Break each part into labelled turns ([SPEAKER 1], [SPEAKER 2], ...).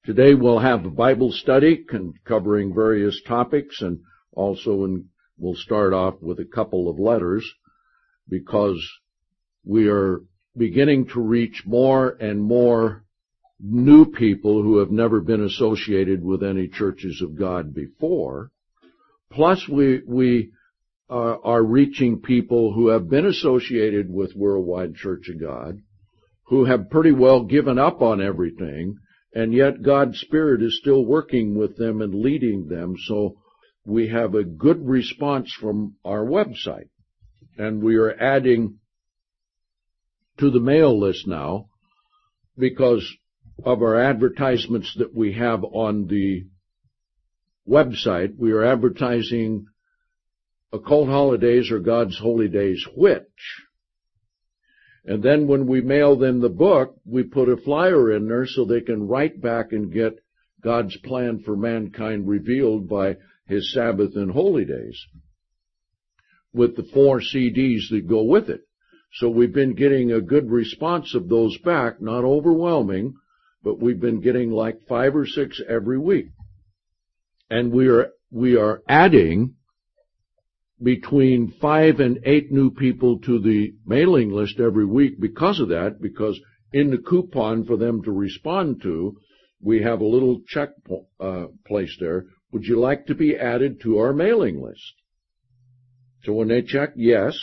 [SPEAKER 1] Today we'll have a Bible study covering various topics, and also we'll start off with a couple of letters, because we are beginning to reach more and more new people who have never been associated with any churches of God before. Plus we are reaching people who have been associated with Worldwide Church of God, who have pretty well given up on everything, and yet God's Spirit is still working with them and leading them. So we have a good response from our website. And we are adding to the mail list now because of our advertisements that we have on the website. We are advertising Occult Holidays or God's Holy Days Which. And then when we mail them the book, we put a flyer in there so they can write back and get God's plan for mankind revealed by His Sabbath and Holy Days, with the 4 CDs that go with it. So we've been getting a good response of those back, not overwhelming, but we've been getting like 5 or 6 every week. And we are adding between 5 and 8 new people to the mailing list every week because of that, because in the coupon for them to respond to, we have a little check placed there. Would you like to be added to our mailing list? So when they check yes,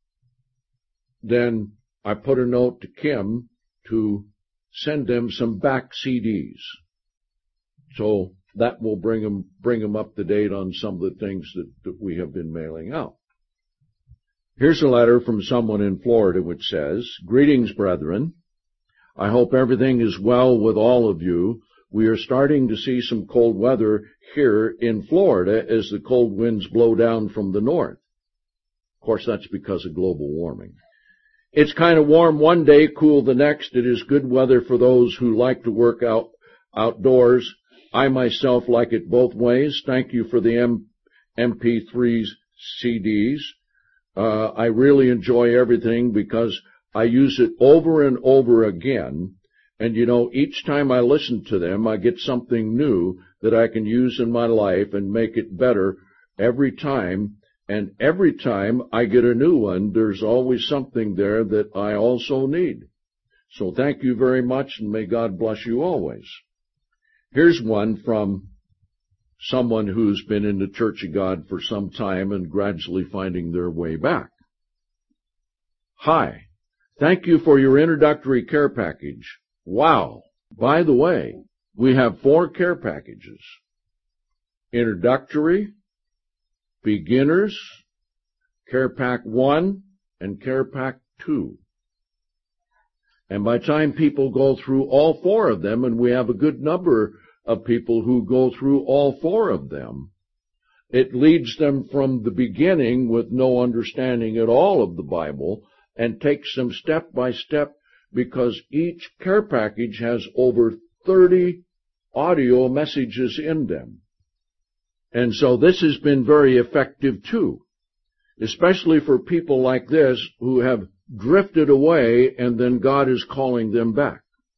[SPEAKER 1] then I put a note to Kim to send them some back CDs. So that will bring them up to date on some of the things that we have been mailing out. Here's a letter from someone in Florida which says, "Greetings, brethren. I hope everything is well with all of you. We are starting to see some cold weather here in Florida as the cold winds blow down from the north." Of course, that's because of global warming. "It's kind of warm one day, cool the next. It is good weather for those who like to work outdoors. I myself like it both ways. Thank you for the MP3s, CDs. I really enjoy everything because I use it over and over again. And each time I listen to them, I get something new that I can use in my life and make it better every time. And every time I get a new one, there's always something there that I also need. So thank you very much, and may God bless you always." Here's one from someone who's been in the Church of God for some time and gradually finding their way back. "Hi. Thank you for your introductory care package. Wow. By the way, we have 4 care packages: Introductory, Beginners, Care Pack 1, and Care Pack 2. And by the time people go through all 4 of them, and we have a good number of people who go through all 4 of them, it leads them from the beginning with no understanding at all of the Bible and takes them step by step, because each care package has over 30 audio messages in them. And so this has been very effective too, especially for people like this who have drifted away and then God is calling them back.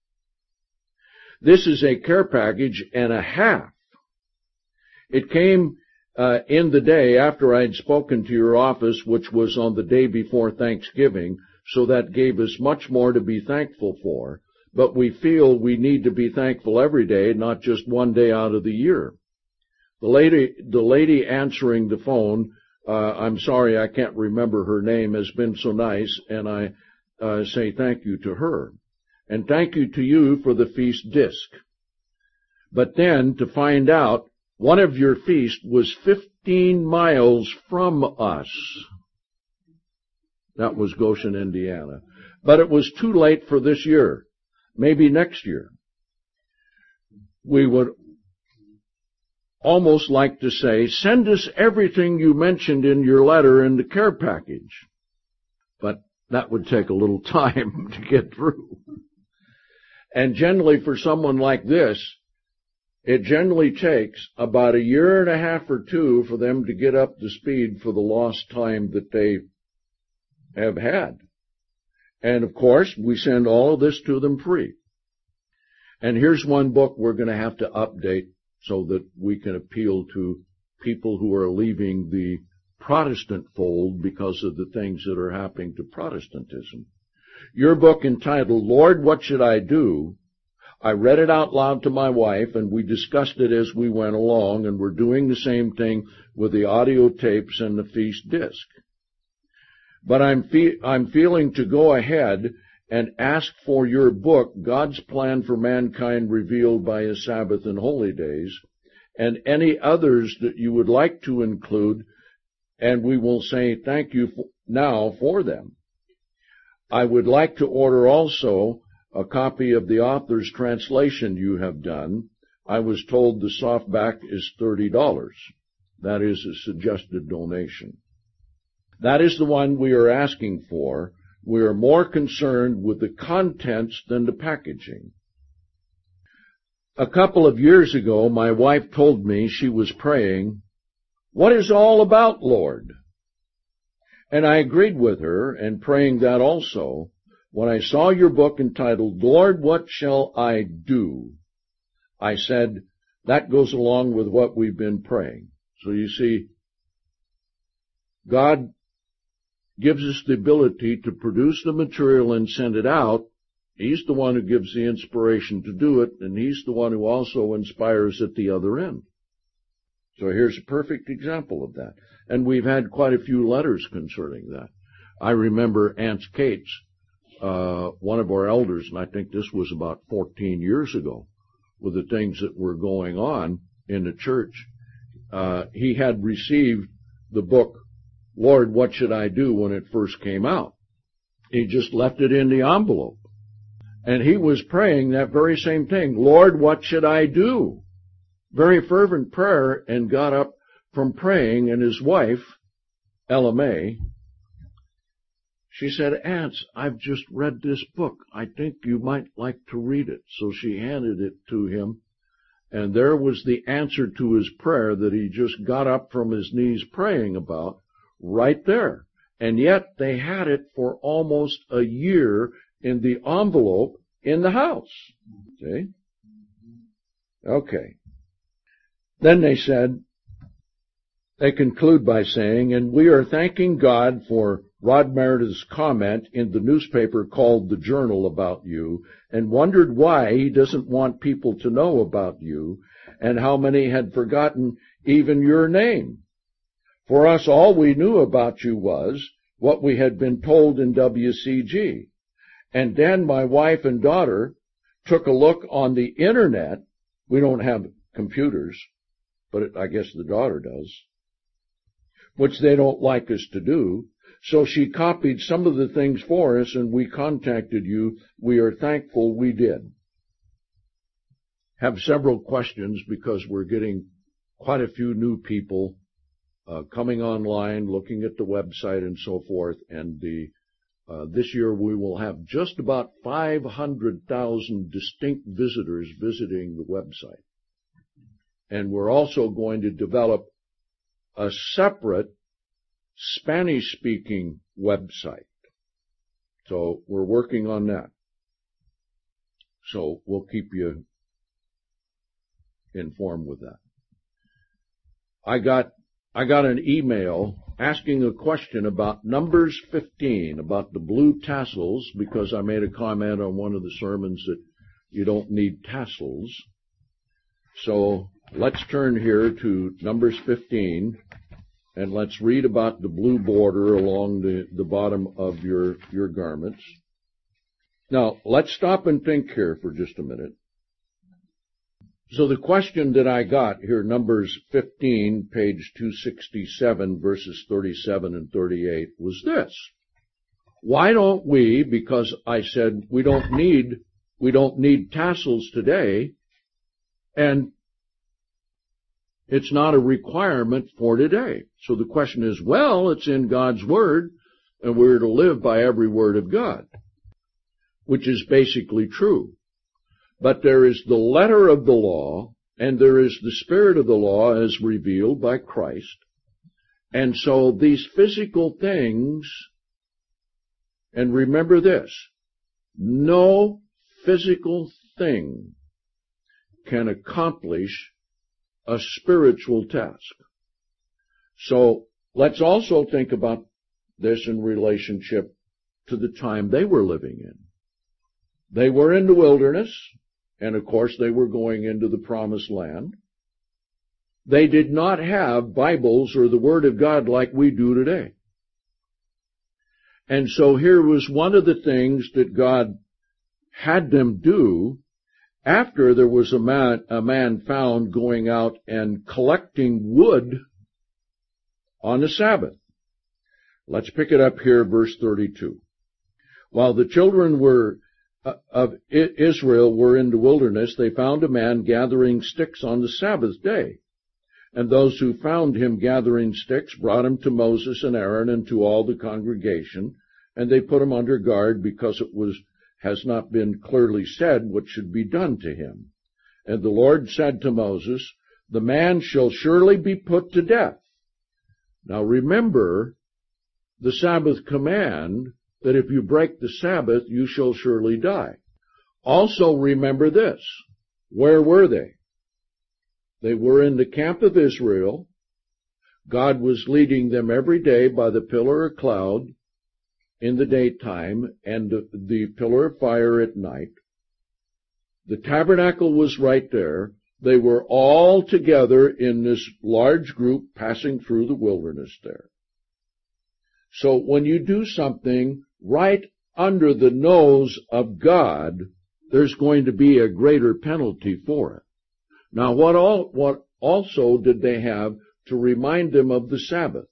[SPEAKER 1] This is a care package and a half. It came in the day after I had spoken to your office, which was on the day before Thanksgiving, so that gave us much more to be thankful for. But we feel we need to be thankful every day, not just one day out of the year. The lady answering the phone, I'm sorry I can't remember her name, has been so nice, and I say thank you to her. And thank you to you for the feast disc. But then to find out one of your feasts was 15 miles from us. That was Goshen, Indiana. But it was too late for this year. Maybe next year. We would almost like to say, send us everything you mentioned in your letter in the care package. But that would take a little time to get through. And generally for someone like this, it generally takes about 1.5 years or 2 for them to get up to speed for the lost time that they have had. And of course, we send all of this to them free. And here's one book we're going to have to update so that we can appeal to people who are leaving the Protestant fold because of the things that are happening to Protestantism. Your book entitled, Lord, What Should I Do? I read it out loud to my wife, and we discussed it as we went along, and we're doing the same thing with the audio tapes and the feast disc. But I'm feeling to go ahead and ask for your book, God's Plan for Mankind Revealed by His Sabbath and Holy Days, and any others that you would like to include, and we will say thank you now for them. I would like to order also a copy of the author's translation you have done. I was told the softback is $30. That is a suggested donation. That is the one we are asking for. We are more concerned with the contents than the packaging. A couple of years ago, my wife told me she was praying, "What is all about, Lord?" And I agreed with her, and praying that also, when I saw your book entitled, Lord, What Shall I Do? I said, that goes along with what we've been praying. So you see, God gives us the ability to produce the material and send it out. He's the one who gives the inspiration to do it, and He's the one who also inspires at the other end. So here's a perfect example of that. And we've had quite a few letters concerning that. I remember Aunt Kate's, one of our elders, and I think this was about 14 years ago, with the things that were going on in the church. He had received the book, Lord, What Should I Do, when it first came out. He just left it in the envelope. And he was praying that very same thing, Lord, what should I do? Very fervent prayer, and got up from praying, and his wife, Ella May, she said, Aunt, I've just read this book. I think you might like to read it. So she handed it to him, and there was the answer to his prayer that he just got up from his knees praying about, right there. And yet they had it for almost a year in the envelope in the house. See? Okay. Then they conclude by saying, and we are thanking God for Rod Meredith's comment in the newspaper called The Journal about you, and wondered why he doesn't want people to know about you, and how many had forgotten even your name. For us, all we knew about you was what we had been told in WCG. And then my wife and daughter took a look on the internet. We don't have computers, but I guess the daughter does, which they don't like us to do. So she copied some of the things for us, and we contacted you. We are thankful we did. Have several questions because we're getting quite a few new people coming online, looking at the website and so forth. And this year we will have just about 500,000 distinct visitors visiting the website. And we're also going to develop a separate Spanish-speaking website. So we're working on that. So we'll keep you informed with that. I got an email asking a question about Numbers 15, about the blue tassels, because I made a comment on one of the sermons that you don't need tassels. So let's turn here to Numbers 15, and let's read about the blue border along the bottom of your garments. Now, let's stop and think here for just a minute. So the question that I got here, Numbers 15, page 267, verses 37 and 38, was this. Why don't we, because I said we don't need tassels today, and it's not a requirement for today. So the question is, well, it's in God's Word, and we're to live by every word of God, which is basically true. But there is the letter of the law, and there is the spirit of the law as revealed by Christ. And so these physical things, and remember this, no physical thing can accomplish a spiritual task. So let's also think about this in relationship to the time they were living in. They were in the wilderness, and of course they were going into the promised land. They did not have Bibles or the Word of God like we do today. And so here was one of the things that God had them do after there was a man found going out and collecting wood on the Sabbath. Let's pick it up here, verse 32. While the children of Israel were in the wilderness, they found a man gathering sticks on the Sabbath day. And those who found him gathering sticks brought him to Moses and Aaron and to all the congregation, and they put him under guard because it has not been clearly said what should be done to him. And the Lord said to Moses, "The man shall surely be put to death." Now remember the Sabbath command that if you break the Sabbath, you shall surely die. Also remember this. Where were they? They were in the camp of Israel. God was leading them every day by the pillar of cloud in the daytime and the pillar of fire at night. The tabernacle was right there. They were all together in this large group passing through the wilderness there. So when you do something right under the nose of God, there's going to be a greater penalty for it. Now, what also did they have to remind them of the Sabbath?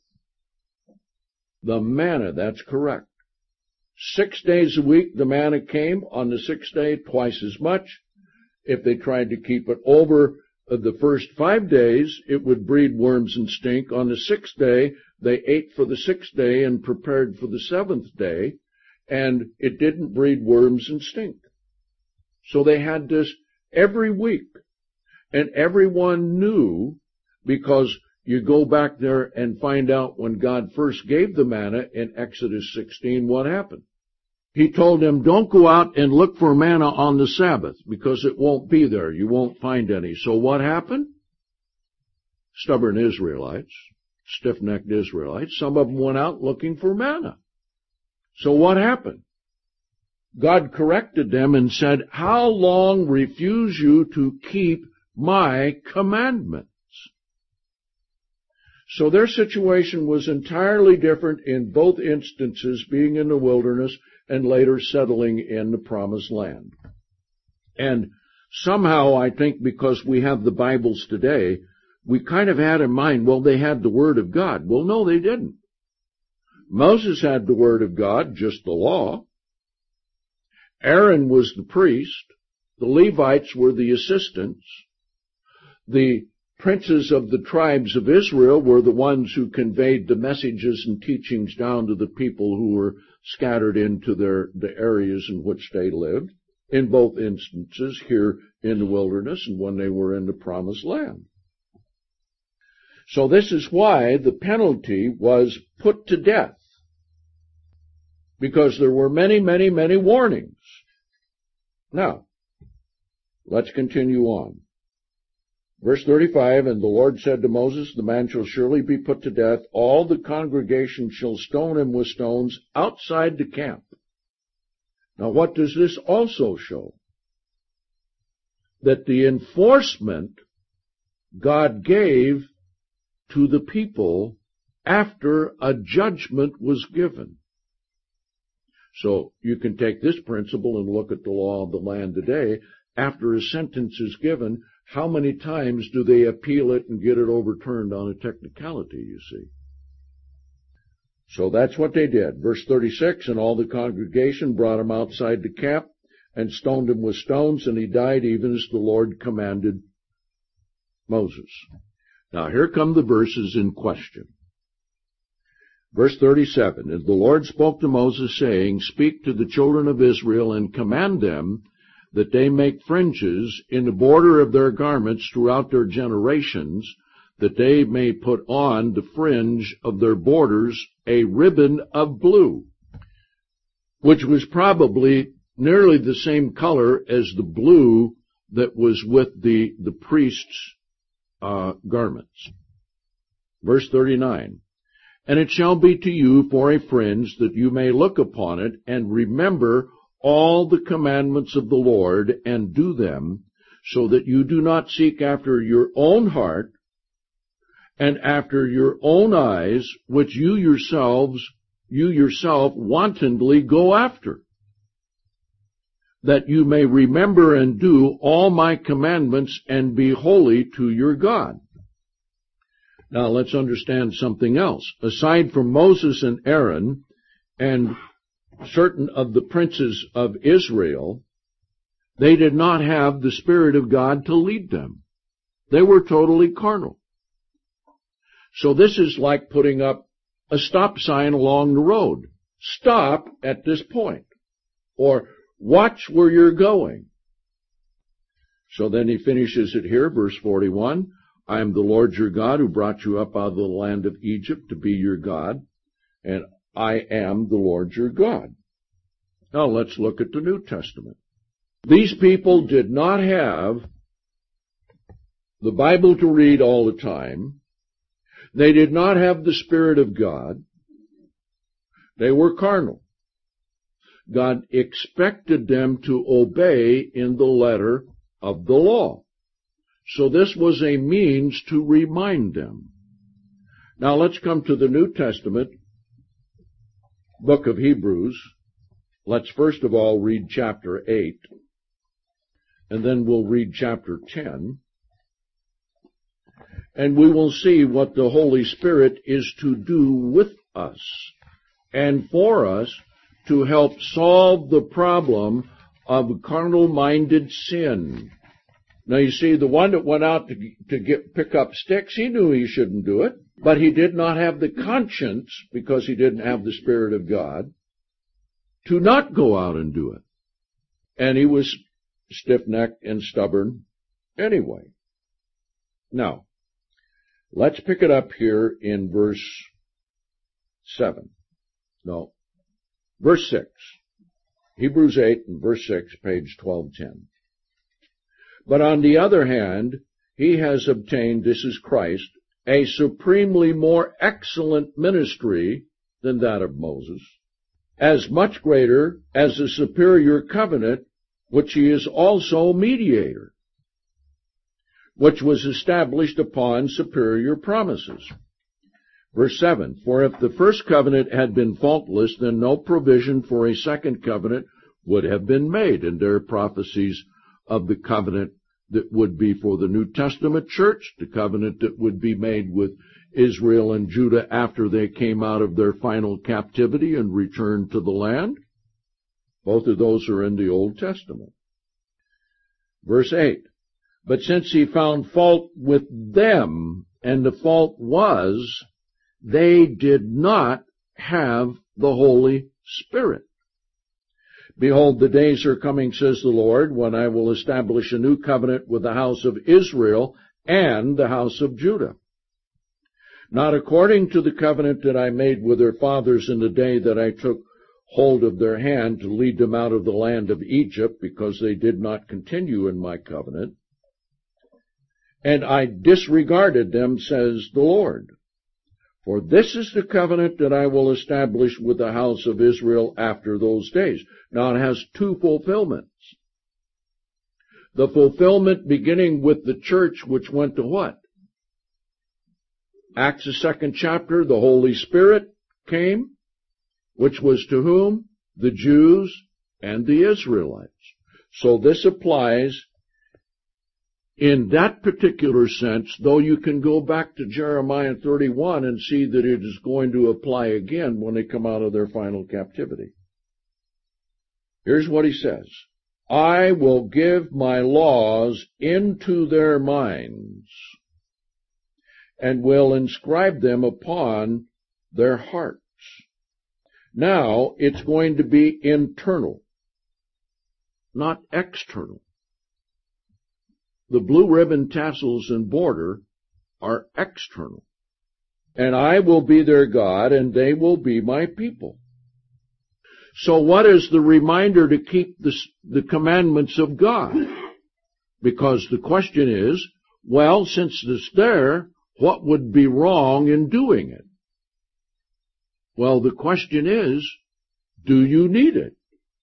[SPEAKER 1] The manna, that's correct. 6 days a week the manna came. On the 6th day, twice as much. If they tried to keep it over the first 5 days, it would breed worms and stink. On the 6th day, they ate for the 6th day and prepared for the 7th day, and it didn't breed worms and stink. So they had this every week. And everyone knew, because you go back there and find out when God first gave the manna in Exodus 16, what happened. He told them, don't go out and look for manna on the Sabbath, because it won't be there. You won't find any. So what happened? Stubborn Israelites, stiff-necked Israelites, some of them went out looking for manna. So what happened? God corrected them and said, how long refuse you to keep my commandments? So their situation was entirely different in both instances, being in the wilderness and later settling in the promised land. And somehow I think because we have the Bibles today, we kind of had in mind, well, they had the Word of God. Well, no, they didn't. Moses had the Word of God, just the law. Aaron was the priest. The Levites were the assistants. The princes of the tribes of Israel were the ones who conveyed the messages and teachings down to the people who were scattered into the areas in which they lived, in both instances, here in the wilderness and when they were in the promised land. So this is why the penalty was put to death, because there were many, many, many warnings. Now, let's continue on. Verse 35, and the Lord said to Moses, the man shall surely be put to death. All the congregation shall stone him with stones outside the camp. Now, what does this also show? That the enforcement God gave to the people after a judgment was given. So you can take this principle and look at the law of the land today. After a sentence is given, how many times do they appeal it and get it overturned on a technicality, you see? So that's what they did. Verse 36, and all the congregation brought him outside the camp and stoned him with stones, and he died even as the Lord commanded Moses. Now here come the verses in question. Verse 37, and the Lord spoke to Moses, saying, speak to the children of Israel and command them that they make fringes in the border of their garments throughout their generations, that they may put on the fringe of their borders a ribbon of blue, which was probably nearly the same color as the blue that was with the priest's garments. Verse 39, and it shall be to you for a fringe, that you may look upon it, and remember all the commandments of the Lord, and do them, so that you do not seek after your own heart, and after your own eyes, which you yourself wantonly go after, that you may remember and do all my commandments, and be holy to your God. Now let's understand something else. Aside from Moses and Aaron and certain of the princes of Israel, they did not have the Spirit of God to lead them. They were totally carnal. So this is like putting up a stop sign along the road. Stop at this point. Or watch where you're going. So then he finishes it here, verse 41. I am the Lord your God, who brought you up out of the land of Egypt to be your God, and I am the Lord your God. Now let's look at the New Testament. These people did not have the Bible to read all the time. They did not have the Spirit of God. They were carnal. God expected them to obey in the letter of the law. So this was a means to remind them. Now let's come to the New Testament, book of Hebrews. Let's first of all read chapter 8, and then we'll read chapter 10. And we will see what the Holy Spirit is to do with us and for us to help solve the problem of carnal-minded sin. Now you see, the one that went out to pick up sticks, he knew he shouldn't do it, but he did not have the conscience, because he didn't have the Spirit of God, to not go out and do it. And he was stiff-necked and stubborn anyway. Now, let's pick it up here in verse 7. No, verse 6. Hebrews 8 and verse 6, page 1210. But on the other hand, he has obtained, this is Christ, a supremely more excellent ministry than that of Moses, as much greater as the superior covenant, which he is also mediator, which was established upon superior promises. Verse 7, for if the first covenant had been faultless, then no provision for a second covenant would have been made. And there are prophecies of the covenant that would be for the New Testament church, the covenant that would be made with Israel and Judah after they came out of their final captivity and returned to the land. Both of those are in the Old Testament. Verse 8, but since he found fault with them, and the fault was, they did not have the Holy Spirit. Behold, the days are coming, says the Lord, when I will establish a new covenant with the house of Israel and the house of Judah. Not according to the covenant that I made with their fathers in the day that I took hold of their hand to lead them out of the land of Egypt, because they did not continue in my covenant, and I disregarded them, says the Lord. For this is the covenant that I will establish with the house of Israel after those days. Now it has two fulfillments. The fulfillment beginning with the church, which went to what? Acts the 2nd chapter, the Holy Spirit came, which was to whom? The Jews and the Israelites. So this applies in that particular sense, though you can go back to Jeremiah 31 and see that it is going to apply again when they come out of their final captivity. Here's what he says. I will give my laws into their minds, and will inscribe them upon their hearts. Now, it's going to be internal, not external. The blue ribbon tassels and border are external. And I will be their God, and they will be my people. So what is the reminder to keep the commandments of God? Because the question is, well, since it's there, what would be wrong in doing it? Well, the question is, do you need it?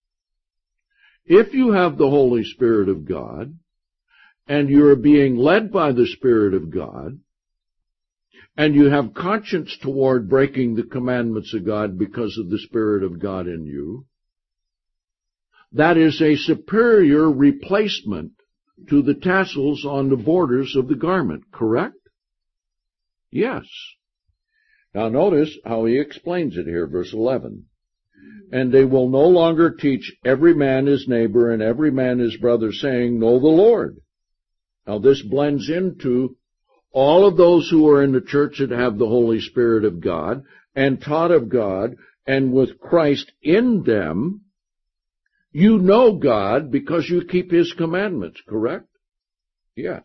[SPEAKER 1] If you have the Holy Spirit of God, and you're being led by the Spirit of God, and you have conscience toward breaking the commandments of God because of the Spirit of God in you, that is a superior replacement to the tassels on the borders of the garment, correct? Yes. Now notice how he explains it here, verse 11. And they will no longer teach every man his neighbor and every man his brother, saying, Know the Lord. Now this blends into all of those who are in the church that have the Holy Spirit of God and taught of God and with Christ in them. You know God because you keep His commandments, correct? Yes.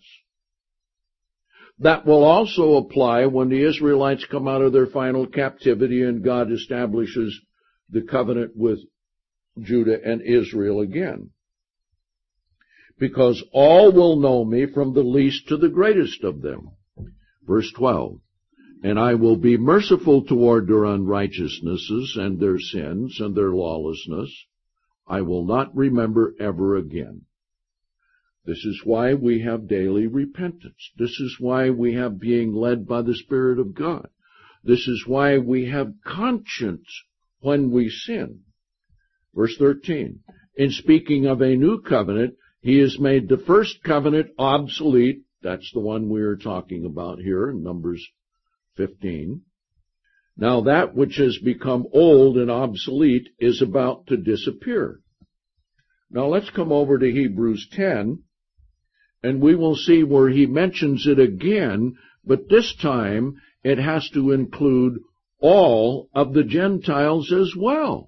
[SPEAKER 1] That will also apply when the Israelites come out of their final captivity and God establishes the covenant with Judah and Israel again. Because all will know me from the least to the greatest of them. Verse 12. And I will be merciful toward their unrighteousnesses and their sins and their lawlessness. I will not remember ever again. This is why we have daily repentance. This is why we have being led by the Spirit of God. This is why we have conscience when we sin. Verse 13. In speaking of a new covenant, He has made the first covenant obsolete. That's the one we are talking about here in Numbers 15. Now that which has become old and obsolete is about to disappear. Now let's come over to Hebrews 10, and we will see where he mentions it again, but this time it has to include all of the Gentiles as well.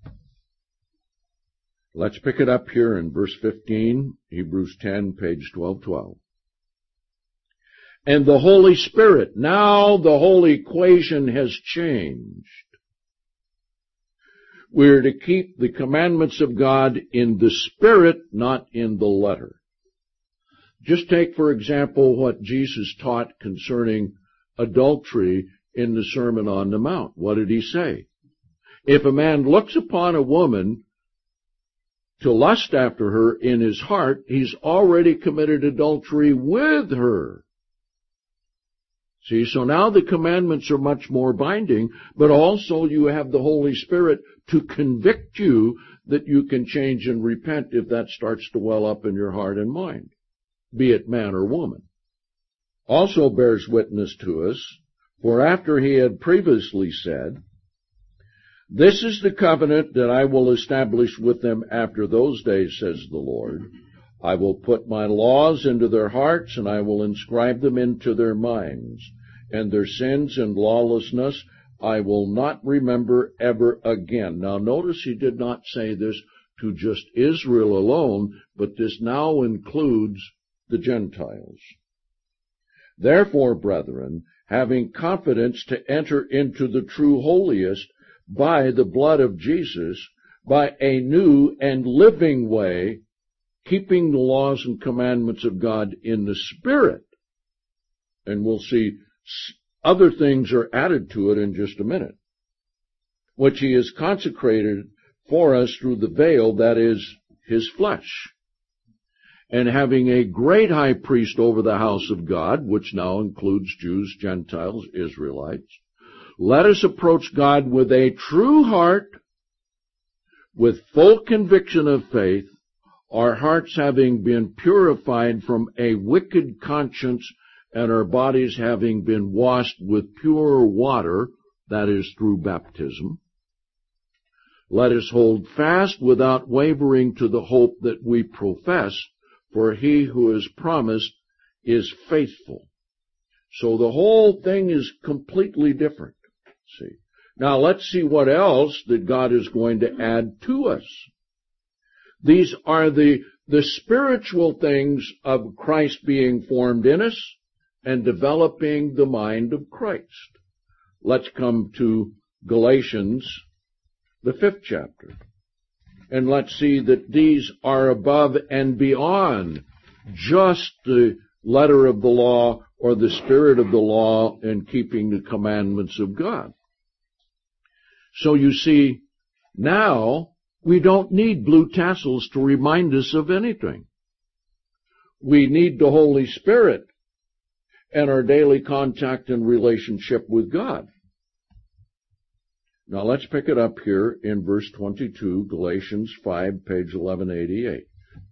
[SPEAKER 1] Let's pick it up here in verse 15, Hebrews 10, page 1212. And the Holy Spirit, now the whole equation has changed. We're to keep the commandments of God in the Spirit, not in the letter. Just take, for example, what Jesus taught concerning adultery in the Sermon on the Mount. What did he say? If a man looks upon a woman to lust after her in his heart, he's already committed adultery with her. See, so now the commandments are much more binding, but also you have the Holy Spirit to convict you that you can change and repent if that starts to well up in your heart and mind, be it man or woman. Also bears witness to us, for after he had previously said, This is the covenant that I will establish with them after those days, says the Lord. I will put my laws into their hearts, and I will inscribe them into their minds. And their sins and lawlessness I will not remember ever again. Now notice he did not say this to just Israel alone, but this now includes the Gentiles. Therefore, brethren, having confidence to enter into the true holiest by the blood of Jesus, by a new and living way, keeping the laws and commandments of God in the Spirit. And we'll see other things are added to it in just a minute, which he has consecrated for us through the veil, that is, his flesh. And having a great high priest over the house of God, which now includes Jews, Gentiles, Israelites, let us approach God with a true heart, with full conviction of faith, our hearts having been purified from a wicked conscience and our bodies having been washed with pure water, that is, through baptism. Let us hold fast without wavering to the hope that we profess, for he who has promised is faithful. So the whole thing is completely different. See. Now let's see what else that God is going to add to us. These are the spiritual things of Christ being formed in us and developing the mind of Christ. Let's come to Galatians, the 5th chapter. And let's see that these are above and beyond just the letter of the law or the spirit of the law and keeping the commandments of God. So you see, now we don't need blue tassels to remind us of anything. We need the Holy Spirit and our daily contact and relationship with God. Now let's pick it up here in verse 22, Galatians 5, page 1188.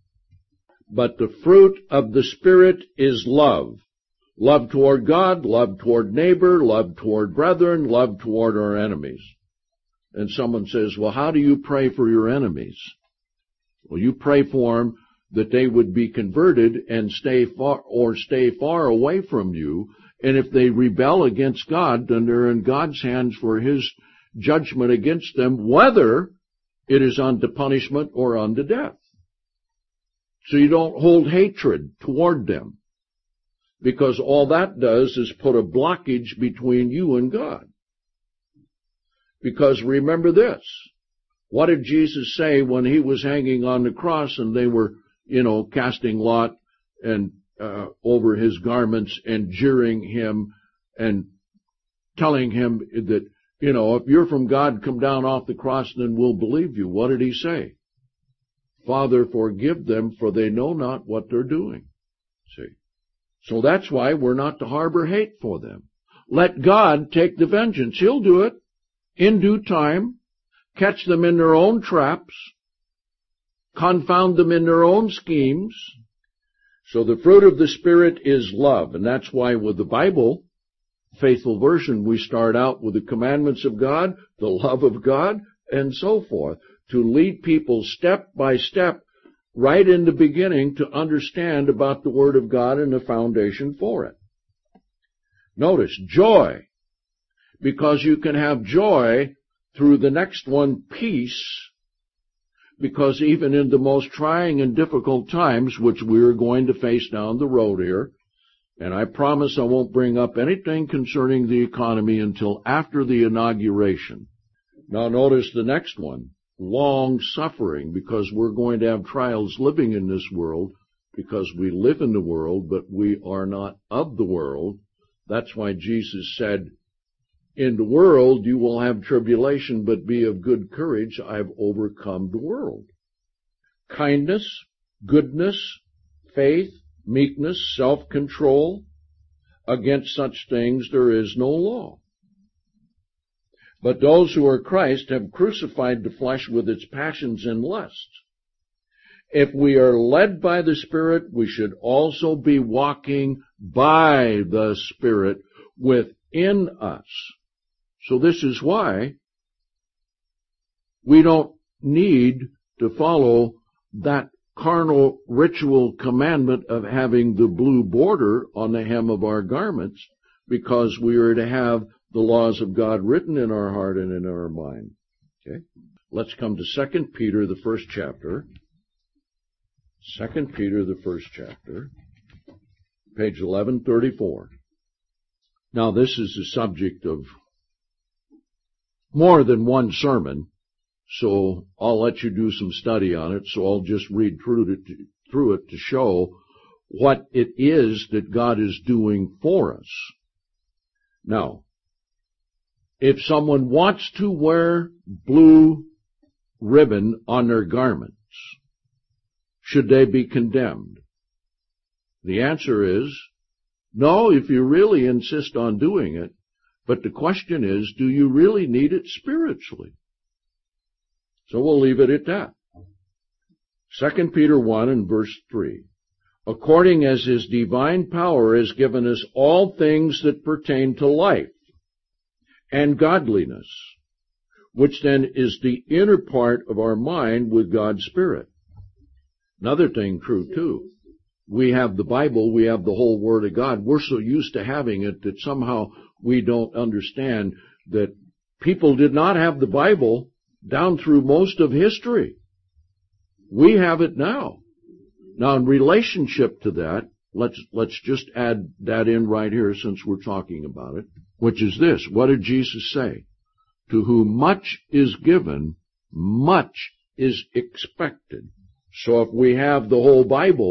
[SPEAKER 1] But the fruit of the Spirit is love. Love toward God, love toward neighbor, love toward brethren, love toward our enemies. And someone says, well, how do you pray for your enemies? Well, you pray for them that they would be converted and stay far away from you. And if they rebel against God, then they're in God's hands for His judgment against them, whether it is unto punishment or unto death. So you don't hold hatred toward them, because all that does is put a blockage between you and God. Because remember this, what did Jesus say when He was hanging on the cross and they were, casting lot and over His garments and jeering Him and telling Him that, if you're from God, come down off the cross and then we'll believe you. What did He say? Father, forgive them, for they know not what they're doing. See? So that's why we're not to harbor hate for them. Let God take the vengeance. He'll do it in due time, catch them in their own traps, confound them in their own schemes. So the fruit of the Spirit is love, and that's why with the Bible, Faithful Version, we start out with the commandments of God, the love of God, and so forth, to lead people step by step right in the beginning to understand about the Word of God and the foundation for it. Notice, joy, because you can have joy through the next one, peace, because even in the most trying and difficult times, which we're going to face down the road here, and I promise I won't bring up anything concerning the economy until after the inauguration. Now notice the next one, long suffering, because we're going to have trials living in this world, because we live in the world, but we are not of the world. That's why Jesus said, in the world you will have tribulation, but be of good courage, I've overcome the world. Kindness, goodness, faith, meekness, self-control. Against such things there is no law. But those who are Christ have crucified the flesh with its passions and lusts. If we are led by the Spirit, we should also be walking by the Spirit within us. So this is why we don't need to follow that carnal ritual commandment of having the blue border on the hem of our garments, because we are to have the laws of God written in our heart and in our mind. Okay? Let's come to 2 Peter, the first chapter. 2 Peter, the first chapter, page 1134. Now, this is the subject of more than one sermon, so I'll let you do some study on it, so I'll just read through it to show what it is that God is doing for us. Now, if someone wants to wear blue ribbon on their garments, should they be condemned? The answer is no, if you really insist on doing it. But the question is, do you really need it spiritually? So we'll leave it at that. 2 Peter 1 and verse 3. According as His divine power has given us all things that pertain to life and godliness, which then is the inner part of our mind with God's Spirit. Another thing true too. We have the Bible, we have the whole Word of God. We're so used to having it that somehow we don't understand that people did not have the Bible down through most of history. We have it now. Now, in relationship to that, let's just add that in right here since we're talking about it, which is this. What did Jesus say? To whom much is given, much is expected. So if we have the whole Bible,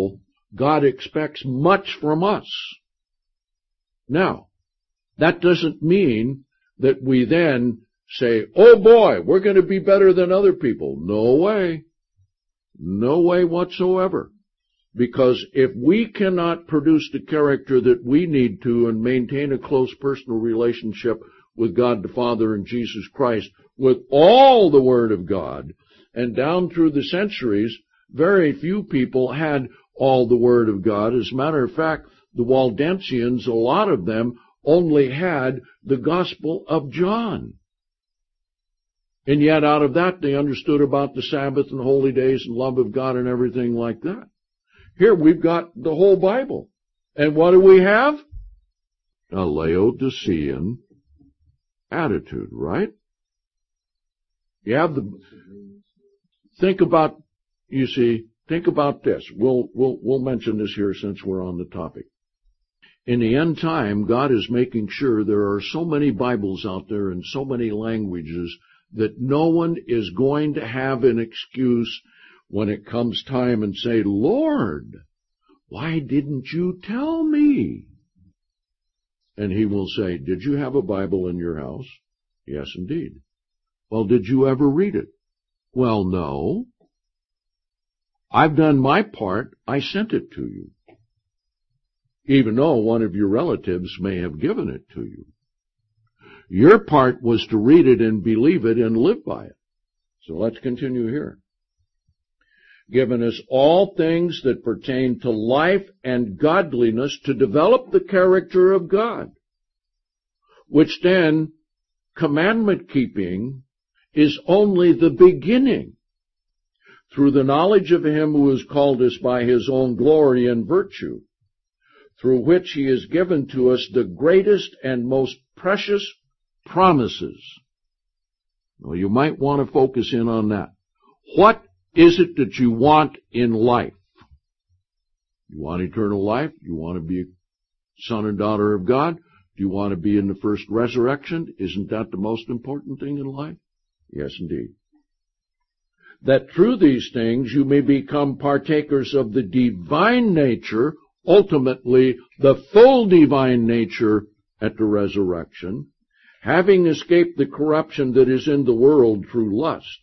[SPEAKER 1] God expects much from us. Now, that doesn't mean that we then say, oh boy, we're going to be better than other people. No way. No way whatsoever. Because if we cannot produce the character that we need to and maintain a close personal relationship with God the Father and Jesus Christ, with all the Word of God, and down through the centuries, very few people had all the Word of God. As a matter of fact, the Waldensians, a lot of them, only had the Gospel of John. And yet out of that they understood about the Sabbath and holy days and love of God and everything like that. Here we've got the whole Bible. And what do we have? A Laodicean attitude, right? You have think about this. We'll mention this here since we're on the topic. In the end time, God is making sure there are so many Bibles out there in so many languages that no one is going to have an excuse when it comes time and say, Lord, why didn't you tell me? And he will say, did you have a Bible in your house? Yes, indeed. Well, did you ever read it? Well, no. I've done my part. I sent it to you. Even though one of your relatives may have given it to you. Your part was to read it and believe it and live by it. So let's continue here. Given us all things that pertain to life and godliness to develop the character of God, which then, commandment keeping, is only the beginning, through the knowledge of Him who has called us by His own glory and virtue, through which He has given to us the greatest and most precious promises. Well, you might want to focus in on that. What is it that you want in life? You want eternal life? You want to be a son and daughter of God? Do you want to be in the first resurrection? Isn't that the most important thing in life? Yes, indeed. That through these things you may become partakers of the divine nature, ultimately the full divine nature at the resurrection, having escaped the corruption that is in the world through lust.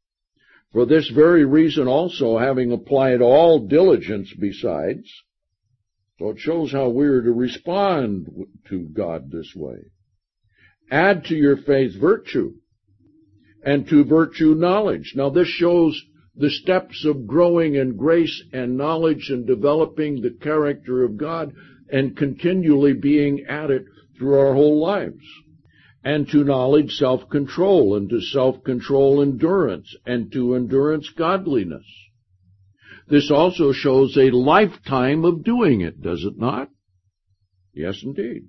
[SPEAKER 1] For this very reason also, having applied all diligence besides, so it shows how we are to respond to God this way. Add to your faith virtue, and to virtue knowledge. Now this shows the steps of growing in grace and knowledge and developing the character of God and continually being at it through our whole lives. And to knowledge self-control, and to self-control endurance, and to endurance godliness. This also shows a lifetime of doing it, does it not? Yes, indeed.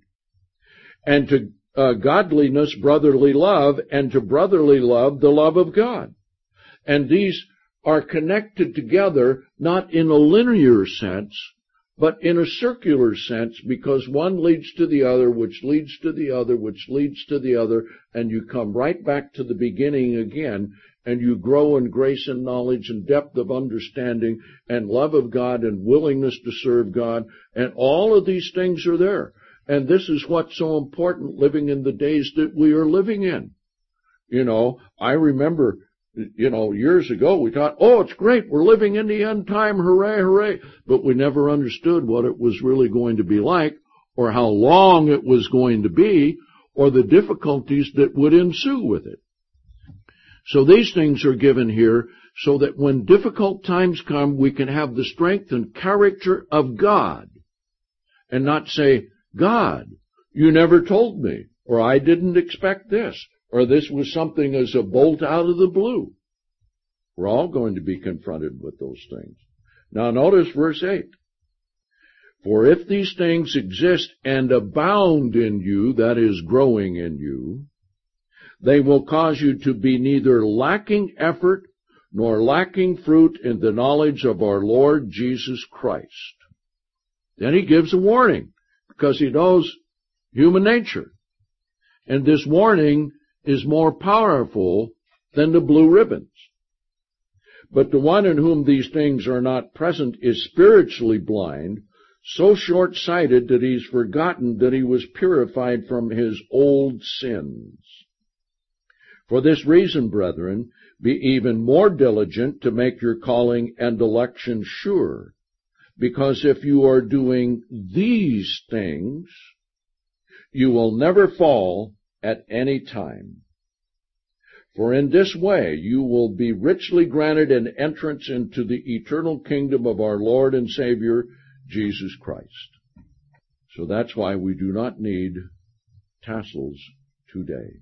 [SPEAKER 1] And to godliness, brotherly love, and to brotherly love, the love of God. And these are connected together, not in a linear sense, but in a circular sense, because one leads to the other, which leads to the other, which leads to the other, and you come right back to the beginning again, and you grow in grace and knowledge and depth of understanding and love of God and willingness to serve God, and all of these things are there. And this is what's so important living in the days that we are living in. You know, I remember, years ago we thought, oh, it's great, we're living in the end time, hooray, hooray. But we never understood what it was really going to be like, or how long it was going to be, or the difficulties that would ensue with it. So these things are given here so that when difficult times come, we can have the strength and character of God, and not say, God, you never told me, or I didn't expect this, or this was something as a bolt out of the blue. We're all going to be confronted with those things. Now notice verse 8. For if these things exist and abound in you, that is, growing in you, they will cause you to be neither lacking effort nor lacking fruit in the knowledge of our Lord Jesus Christ. Then he gives a warning, because he knows human nature. And this warning is more powerful than the blue ribbons. But the one in whom these things are not present is spiritually blind, so short-sighted that he's forgotten that he was purified from his old sins. For this reason, brethren, be even more diligent to make your calling and election sure, because if you are doing these things, you will never fall at any time. For in this way you will be richly granted an entrance into the eternal kingdom of our Lord and Savior, Jesus Christ. So that's why we do not need tassels today.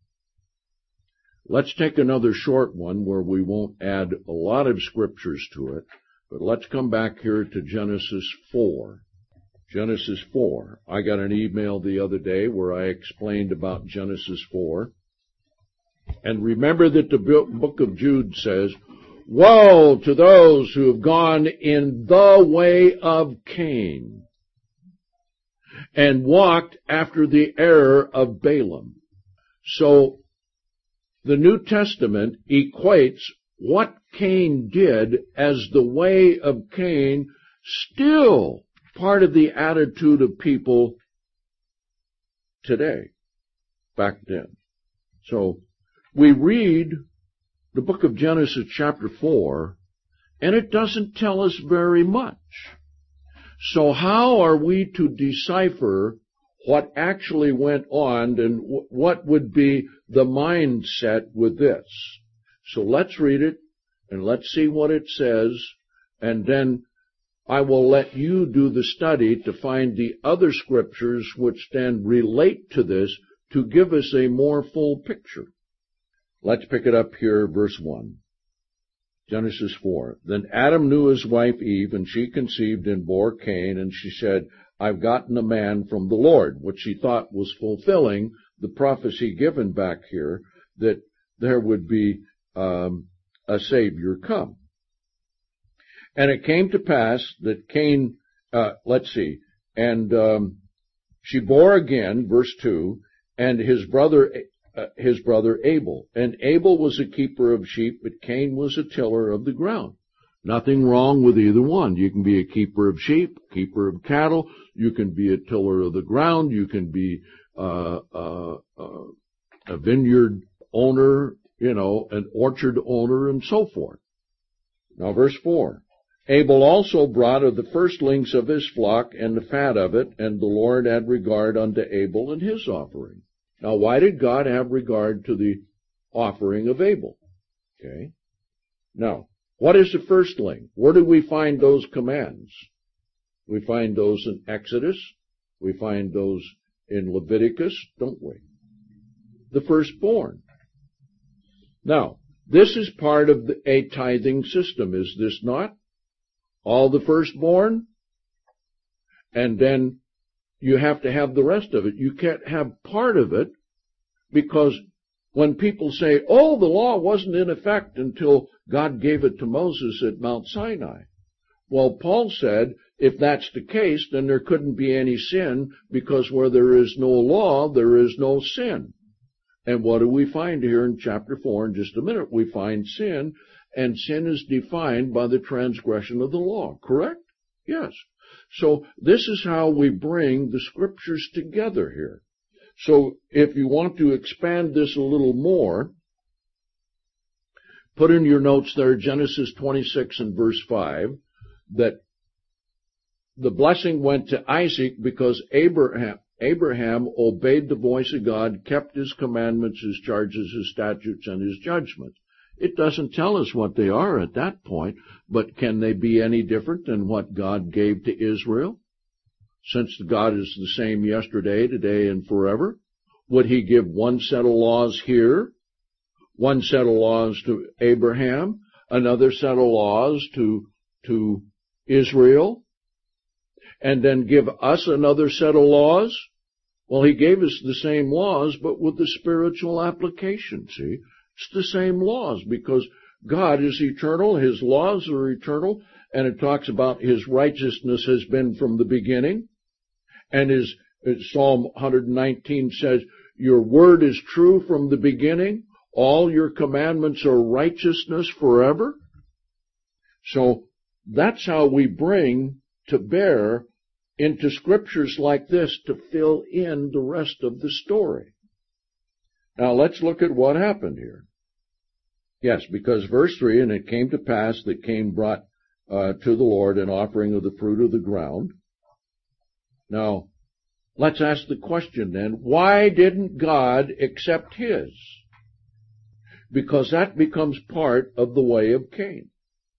[SPEAKER 1] Let's take another short one where we won't add a lot of scriptures to it, but let's come back here to Genesis 4. Genesis 4. I got an email the other day where I explained about Genesis 4. And remember that the book of Jude says, "Woe to those who have gone in the way of Cain and walked after the error of Balaam." So the New Testament equates what Cain did as the way of Cain, still part of the attitude of people today, back then. So we read the book of Genesis chapter 4, and it doesn't tell us very much. So how are we to decipher what actually went on and what would be the mindset with this? So let's read it, and let's see what it says, and then I will let you do the study to find the other scriptures which then relate to this to give us a more full picture. Let's pick it up here, verse 1. Genesis 4. Then Adam knew his wife Eve, and she conceived and bore Cain, and she said, "I've gotten a man from the Lord," which she thought was fulfilling the prophecy given back here, that there would be a Savior come. And it came to pass that Cain, she bore again, verse 2, and his brother Abel. And Abel was a keeper of sheep, but Cain was a tiller of the ground. Nothing wrong with either one. You can be a keeper of sheep, keeper of cattle. You can be a tiller of the ground. You can be a vineyard owner, an orchard owner, and so forth. Now, verse 4. Abel also brought of the firstlings of his flock and the fat of it, and the Lord had regard unto Abel and his offering. Now, why did God have regard to the offering of Abel? Okay. Now, what is the firstling? Where do we find those commands? We find those in Exodus. We find those in Leviticus, don't we? The firstborn. Now, this is part of a tithing system, is this not? All the firstborn, and then you have to have the rest of it. You can't have part of it, because when people say, "Oh, the law wasn't in effect until God gave it to Moses at Mount Sinai." Well, Paul said, if that's the case, then there couldn't be any sin, because where there is no law, there is no sin. And what do we find here in chapter 4 in just a minute? We find sin, and sin is defined by the transgression of the law, correct? Yes. So this is how we bring the scriptures together here. So if you want to expand this a little more, put in your notes there, Genesis 26 and verse 5, that the blessing went to Isaac because Abraham obeyed the voice of God, kept his commandments, his charges, his statutes, and his judgments. It doesn't tell us what they are at that point, but can they be any different than what God gave to Israel? Since God is the same yesterday, today, and forever, would he give one set of laws here, one set of laws to Abraham, another set of laws to Israel, and then give us another set of laws? Well, he gave us the same laws, but with the spiritual application, see? It's the same laws, because God is eternal, his laws are eternal, and it talks about his righteousness has been from the beginning. And as Psalm 119 says, your word is true from the beginning, all your commandments are righteousness forever. So that's how we bring to bear into scriptures like this to fill in the rest of the story. Now let's look at what happened here. Yes, because verse 3, and it came to pass that Cain brought to the Lord an offering of the fruit of the ground. Now, let's ask the question then, why didn't God accept his? Because that becomes part of the way of Cain.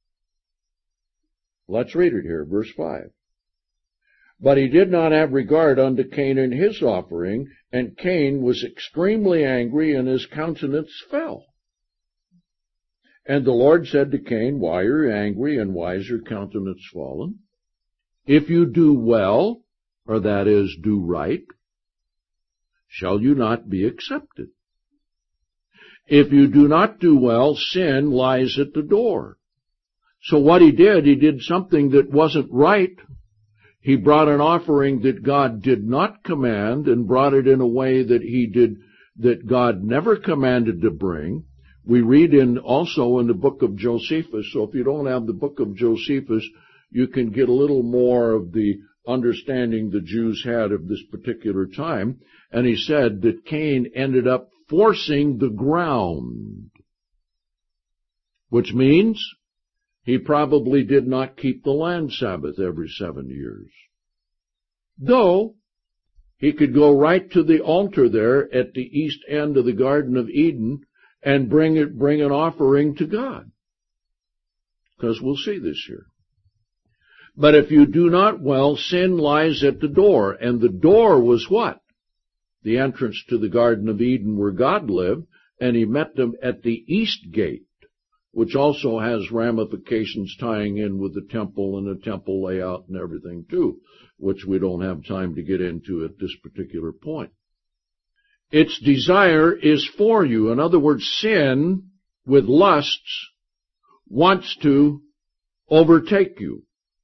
[SPEAKER 1] Let's read it here, verse 5. But he did not have regard unto Cain and his offering, and Cain was extremely angry, and his countenance fell. And the Lord said to Cain, Why are you angry, and why is your countenance fallen? If you do well, or that is, do right, shall you not be accepted? If you do not do well, sin lies at the door. So what he did something that wasn't right. He brought an offering that God did not command, and brought it in a way that God never commanded to bring. We read also in the book of Josephus, so if you don't have the book of Josephus, you can get a little more of the understanding the Jews had of this particular time. And he said that Cain ended up forcing the ground, which means he probably did not keep the land Sabbath every 7 years. Though he could go right to the altar there at the east end of the Garden of Eden and bring an offering to God. Because we'll see this here. But if you do not well, sin lies at the door. And the door was what? The entrance to the Garden of Eden where God lived, and he met them at the east gate, which also has ramifications tying in with the temple and the temple layout and everything too, which we don't have time to get into at this particular point. Its desire is for you. In other words, sin with lusts wants to overtake you.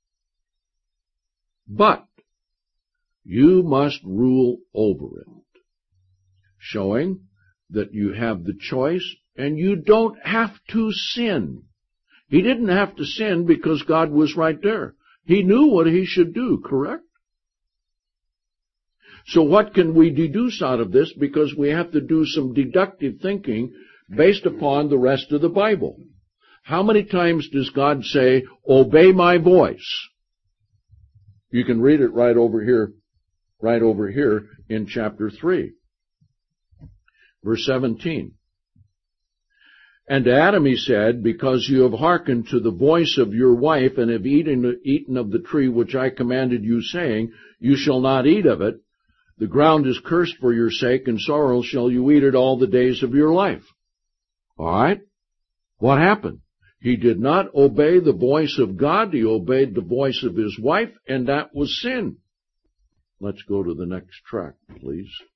[SPEAKER 1] But you must rule over it, showing that you have the choice and you don't have to sin. He didn't have to sin because God was right there. He knew what he should do, correct? So what can we deduce out of this? Because we have to do some deductive thinking based upon the rest of the Bible. How many times does God say, obey my voice? You can read it right over here in chapter 3. Verse 17. And to Adam he said, because you have hearkened to the voice of your wife, and have eaten of the tree which I commanded you, saying, you shall not eat of it, the ground is cursed for your sake, and sorrow shall you eat it all the days of your life. All right? What happened? He did not obey the voice of God. He obeyed the voice of his wife, and that was sin. Let's go to the next track, please.